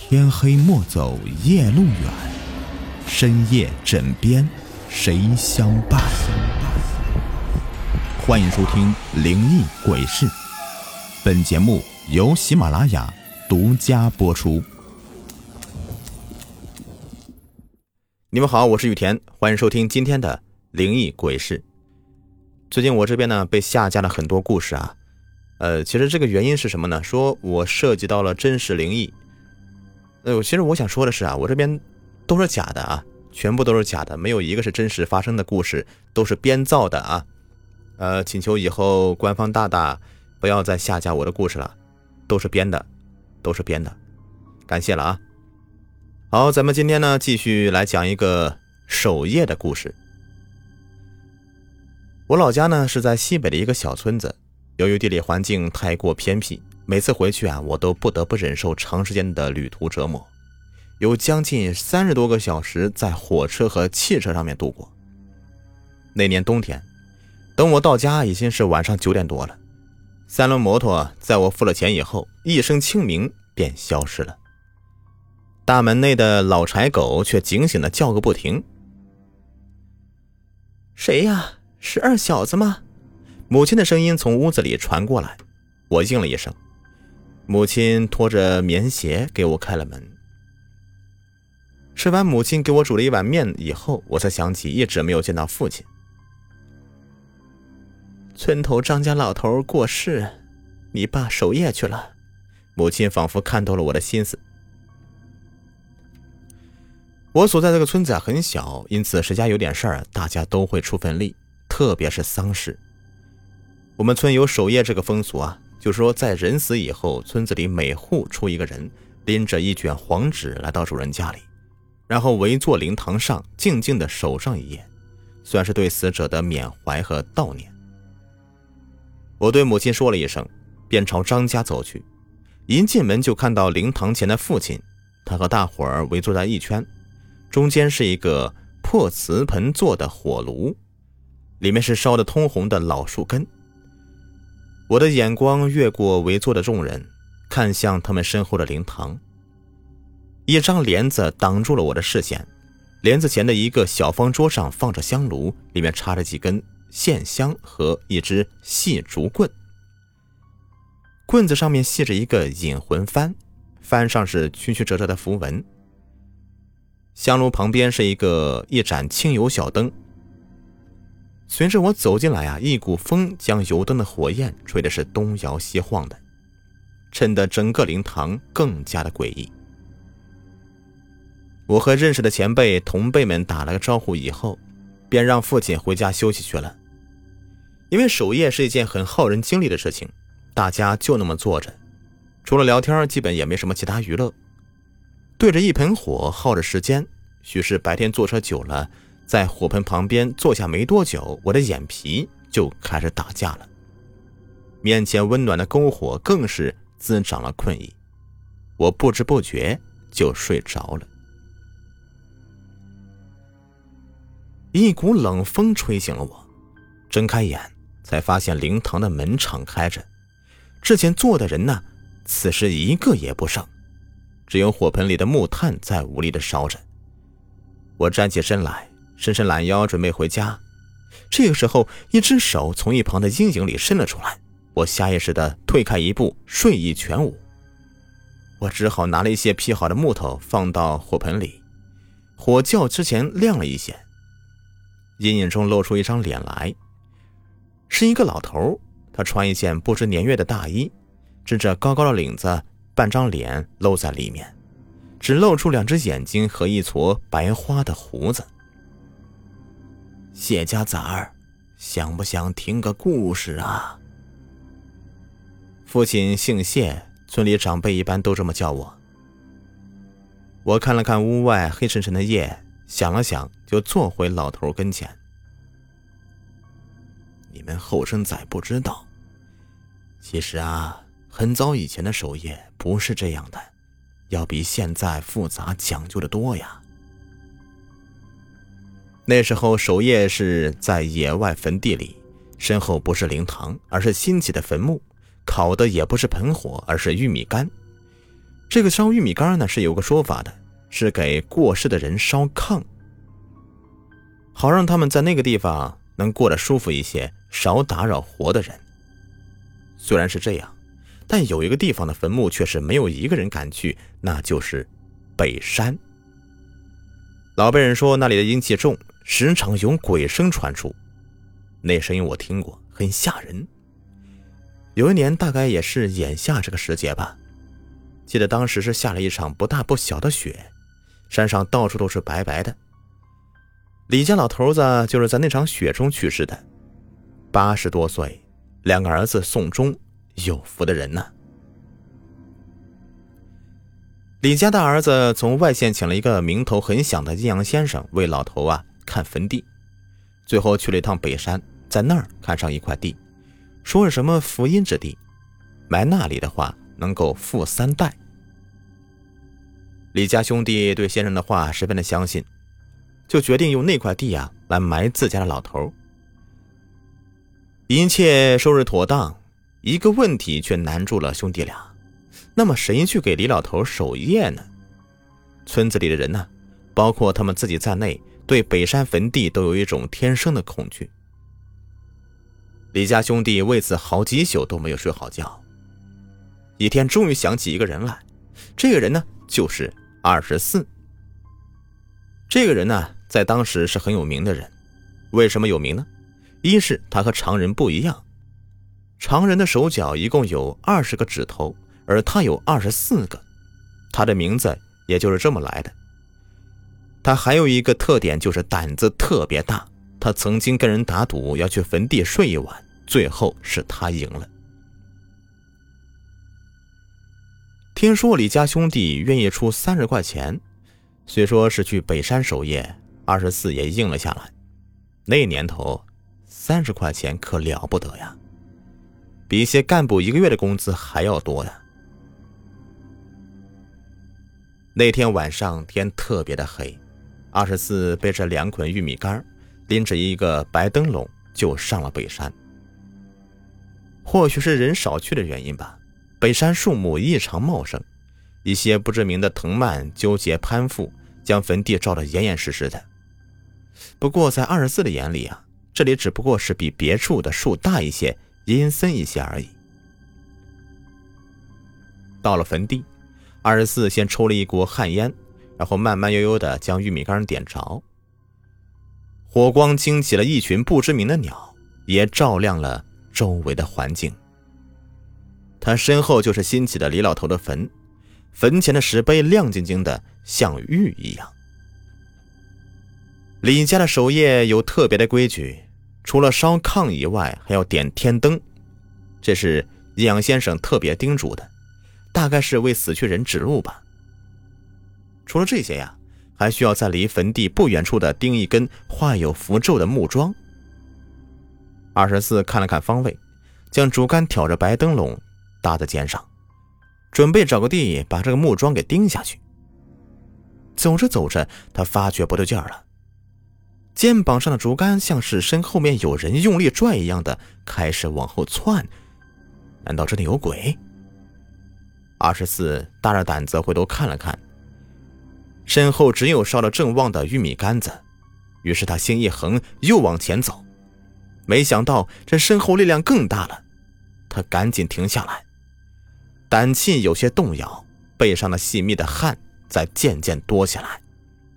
天黑莫走夜路远，深夜枕边谁相伴？欢迎收听灵异鬼事，本节目由喜马拉雅独家播出。 你们好，我是雨田，欢迎收听今天的灵异鬼事。最近我这边呢被下架了很多故事啊，其实这个原因是什么呢？说我涉及到了真实灵异。其实我想说的是啊，我这边都是假的啊，全部都是假的，没有一个是真实发生的故事，都是编造的啊。请求以后官方大大不要再下架我的故事了，都是编的，都是编的，感谢了啊。好，咱们今天呢继续来讲一个守夜的故事。我老家呢是在西北的一个小村子，由于地理环境太过偏僻，每次回去啊，我都不得不忍受长时间的旅途折磨，有将近30多个小时在火车和汽车上面度过。那年冬天，等我到家已经是晚上9点多了，三轮摩托在我付了钱以后，一声清鸣便消失了。大门内的老柴狗却警醒地叫个不停。谁呀？是二小子吗？母亲的声音从屋子里传过来，我应了一声。母亲拖着棉鞋给我开了门。吃完母亲给我煮了一碗面以后，我才想起一直没有见到父亲。村头张家老头过世，你爸守夜去了。母亲仿佛看透了我的心思。我所在这个村子啊很小，因此谁家有点事儿，大家都会出份力，特别是丧事。我们村有守夜这个风俗啊，就是说在人死以后，村子里每户出一个人，拎着一卷黄纸来到主人家里，然后围坐灵堂上静静地守上一夜，算是对死者的缅怀和悼念。我对母亲说了一声，便朝张家走去。一进门就看到灵堂前的父亲，他和大伙儿围坐在一圈，中间是一个破瓷盆做的火炉，里面是烧得通红的老树根。我的眼光越过围坐的众人，看向他们身后的灵堂。一张帘子挡住了我的视线，帘子前的一个小方桌上放着香炉，里面插着几根线香和一支细竹棍。棍子上面系着一个引魂幡，幡上是曲曲折折的符文。香炉旁边是一盏清油小灯。随着我走进来啊，一股风将油灯的火焰吹的是东摇西晃的，衬得整个灵堂更加的诡异。我和认识的前辈同辈们打了个招呼以后，便让父亲回家休息去了。因为守夜是一件很耗人精力的事情，大家就那么坐着，除了聊天基本也没什么其他娱乐，对着一盆火耗着时间。许是白天坐车久了，在火盆旁边坐下没多久，我的眼皮就开始打架了。面前温暖的篝火更是滋长了困意，我不知不觉就睡着了。一股冷风吹醒了我，睁开眼才发现灵堂的门敞开着，之前坐的人呢，此时一个也不剩，只有火盆里的木炭在无力地烧着。我站起身来，伸伸懒腰准备回家。这个时候，一只手从一旁的阴影里伸了出来，我下意识地退开一步，睡意全无。我只好拿了一些劈好的木头放到火盆里，火较之前亮了一些。阴影中露出一张脸来，是一个老头，他穿一件不知年月的大衣，支着高高的领子，半张脸露在里面，只露出2只眼睛和一撮白花的胡子。谢家崽儿，想不想听个故事啊？父亲姓谢，村里长辈一般都这么叫我。我看了看屋外黑沉沉的夜，想了想，就坐回老头跟前。你们后生仔不知道，其实啊，很早以前的守夜不是这样的，要比现在复杂讲究的多呀。那时候守夜是在野外坟地里，身后不是灵堂，而是新起的坟墓，烤的也不是盆火，而是玉米杆。 这个烧玉米杆呢是有个说法的，是给过世的人烧炕，好让他们在那个地方能过得舒服一些，少打扰活的人。虽然是这样，但有一个地方的坟墓却是没有一个人敢去，那就是北山。老辈人说那里的阴气重，时常有鬼声传出，那声音我听过，很吓人。有一年大概也是眼下这个时节吧，记得当时是下了一场不大不小的雪，山上到处都是白白的。李家老头子就是在那场雪中去世的，80多岁，2个儿子送终，有福的人呢。李家大儿子从外县请了一个名头很响的阴阳先生为老头看坟地，最后去了一趟北山，在那儿看上一块地，说是什么福阴之地，埋那里的话能够富3代。李家兄弟对先生的话十分的相信，就决定用那块地来埋自家的老头。一切收拾妥当，一个问题却难住了兄弟俩，那么谁去给李老头守夜呢？村子里的人呢，包括他们自己在内，对北山坟地都有一种天生的恐惧。李家兄弟为此好几宿都没有睡好觉。一天终于想起一个人来，这个人呢就是24。这个人呢在当时是很有名的人。为什么有名呢？一是他和常人不一样，常人的手脚一共有20个指头，而他有24个，他的名字也就是这么来的。他还有一个特点，就是胆子特别大，他曾经跟人打赌要去坟地睡一晚，最后是他赢了。听说李家兄弟愿意出30块钱，虽说是去北山守夜，24也应了下来。那年头30块钱可了不得呀，比一些干部1个月的工资还要多呀。那天晚上天特别的黑，24背着2捆玉米杆，拎着一个白灯笼就上了北山。或许是人少去的原因吧，北山树木异常茂盛，一些不知名的藤蔓纠结攀附，将坟地照得严严实实的。不过在24的眼里这里只不过是比别处的树大一些，阴森一些而已。到了坟地，24先抽了一锅旱烟，然后慢慢悠悠地将玉米杆点着，火光惊起了一群不知名的鸟，也照亮了周围的环境。他身后就是新起的李老头的坟，坟前的石碑亮晶晶的，像玉一样。李家的守夜有特别的规矩，除了烧炕以外，还要点天灯，这是阴阳先生特别叮嘱的，大概是为死去人指路吧。除了这些还需要在离坟地不远处的钉一根画有符咒的木桩。24看了看方位，将竹竿挑着白灯笼搭在肩上，准备找个地把这个木桩给钉下去。走着走着，他发觉不对劲儿了，肩膀上的竹竿像是身后面有人用力拽一样的开始往后窜，难道这里有鬼？24大着胆子回头看了看，身后只有烧得正旺的玉米杆子，于是他心一横，又往前走。没想到这身后力量更大了，他赶紧停下来，胆气有些动摇，背上的细密的汗在渐渐多起来。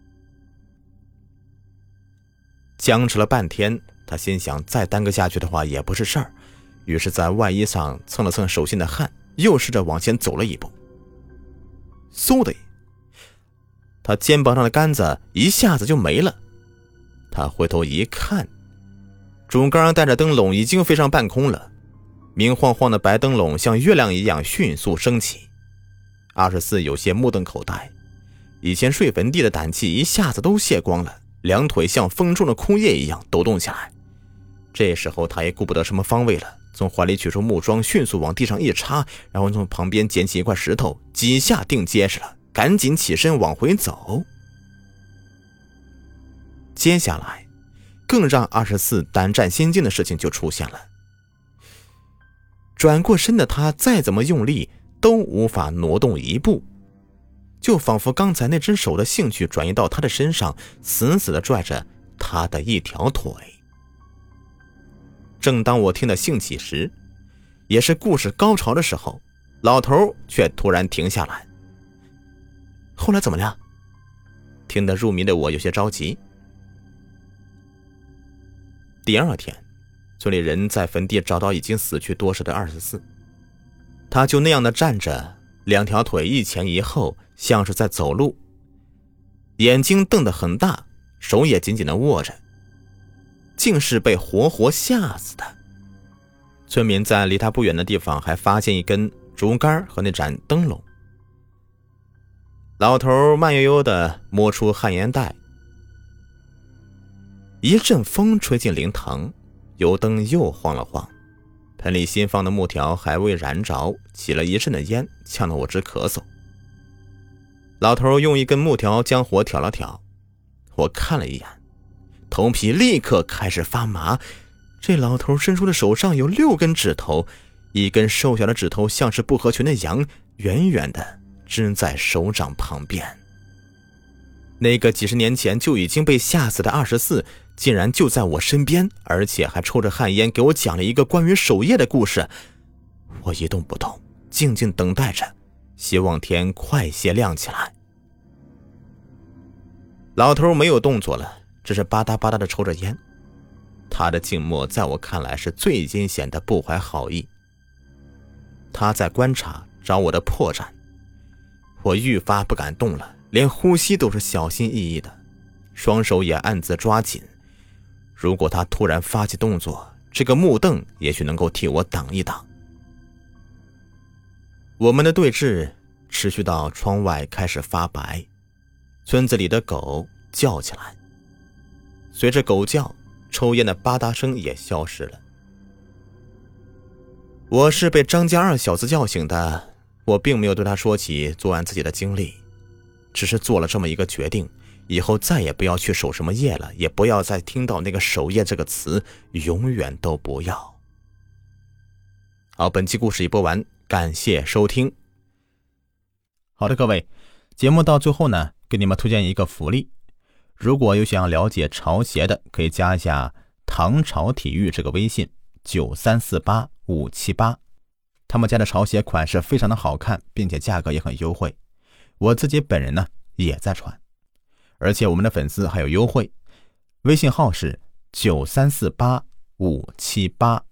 僵持了半天，他心想再耽搁下去的话也不是事儿，于是在外衣上蹭了蹭手心的汗，又试着往前走了一步。嗖的，他肩膀上的杆子一下子就没了。他回头一看，竹竿带着灯笼已经飞上半空了，明晃晃的白灯笼像月亮一样迅速升起。24有些目瞪口呆，以前睡坟地的胆气一下子都泄光了，两腿像风中的枯叶一样抖动起来。这时候他也顾不得什么方位了，从怀里取出木桩，迅速往地上一插，然后从旁边捡起一块石头，几下定结实了，赶紧起身往回走。接下来更让24胆战心惊的事情就出现了，转过身的他再怎么用力都无法挪动一步， 就仿佛刚才那只手的兴趣转移到他的身上，死死地拽着他的一条腿。正当我听得兴起时，也是故事高潮的时候，老头却突然停下来。后来怎么了？听得入迷的我有些着急。第二天，村里人在坟地找到已经死去多时的24，他就那样的站着，两条腿一前一后，像是在走路，眼睛瞪得很大，手也紧紧地握着，竟是被活活吓死的。村民在离他不远的地方还发现一根竹竿和那盏灯笼。老头慢悠悠地摸出旱烟袋，一阵风吹进灵堂，油灯又晃了晃，盆里新放的木条还未燃着，起了一阵的烟，呛得我直咳嗽。老头用一根木条将火挑了挑，我看了一眼，头皮立刻开始发麻。这老头伸出的手上有6根指头，一根瘦小的指头像是不合群的羊，远远地支在手掌旁边。那个几十年前就已经被吓死的24，竟然就在我身边，而且还抽着旱烟给我讲了一个关于守夜的故事。我一动不动，静静等待着，希望天快些亮起来。老头没有动作了，只是吧嗒吧嗒地抽着烟。他的静默在我看来是最阴险的不怀好意。他在观察，找我的破绽。我愈发不敢动了，连呼吸都是小心翼翼的，双手也暗自抓紧。如果他突然发起动作，这个木凳也许能够替我挡一挡。我们的对峙持续到窗外开始发白，村子里的狗叫起来。随着狗叫，抽烟的吧嗒声也消失了。我是被张家二小子叫醒的，我并没有对他说起作案自己的经历，只是做了这么一个决定，以后再也不要去守什么夜了，也不要再听到那个守夜这个词，永远都不要。好，本期故事已播完，感谢收听。 好的，各位，节目到最后呢，给你们推荐一个福利。如果有想要了解潮鞋的，可以加一下唐朝体育这个微信9348578，他们家的潮鞋款式非常的好看，并且价格也很优惠。我自己本人呢也在穿，而且我们的粉丝还有优惠，微信号是9348578。